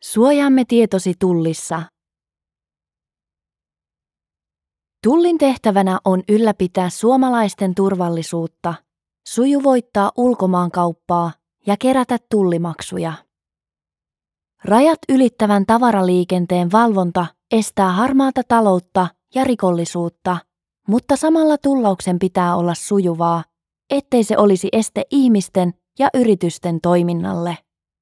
Suojaamme tietosi Tullissa. Tullin tehtävänä on ylläpitää suomalaisten turvallisuutta, sujuvoittaa ulkomaankauppaa ja kerätä tullimaksuja. Rajat ylittävän tavaraliikenteen valvonta estää harmaata taloutta ja rikollisuutta, mutta samalla tullauksen pitää olla sujuvaa, ettei se olisi este ihmisten ja yritysten toiminnalle.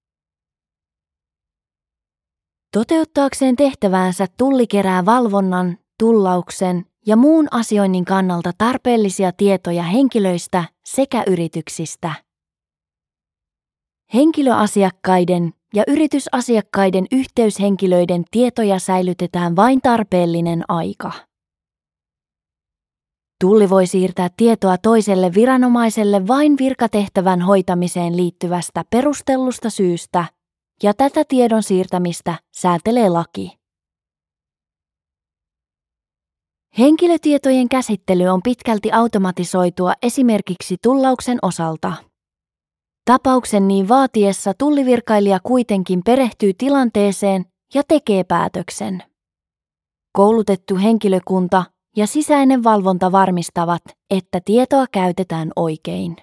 Toteuttaakseen tehtäväänsä Tulli kerää valvonnan, tullauksen ja muun asioinnin kannalta tarpeellisia tietoja henkilöistä sekä yrityksistä. Henkilöasiakkaiden ja yritysasiakkaiden yhteyshenkilöiden tietoja säilytetään vain tarpeellinen aika. Tulli voi siirtää tietoa toiselle viranomaiselle vain virkatehtävän hoitamiseen liittyvästä perustellusta syystä, ja tätä tiedon siirtämistä säätelee laki. Henkilötietojen käsittely on pitkälti automatisoitua esimerkiksi tullauksen osalta. Tapauksen niin vaatiessa tullivirkailija kuitenkin perehtyy tilanteeseen ja tekee päätöksen. Koulutettu henkilökunta ja sisäinen valvonta varmistavat, että tietoa käytetään oikein.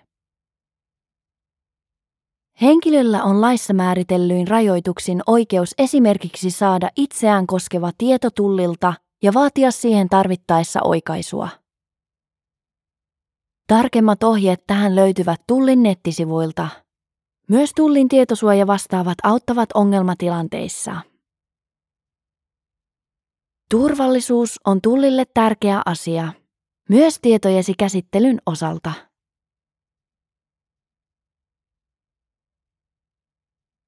Henkilöllä on laissa määritellyin rajoituksin oikeus esimerkiksi saada itseään koskeva tieto Tullilta ja vaatia siihen tarvittaessa oikaisua. Tarkemmat ohjeet tähän löytyvät Tullin nettisivuilta. Myös Tullin tietosuojavastaavat auttavat ongelmatilanteissa. Turvallisuus on Tullille tärkeä asia, myös tietojesi käsittelyn osalta.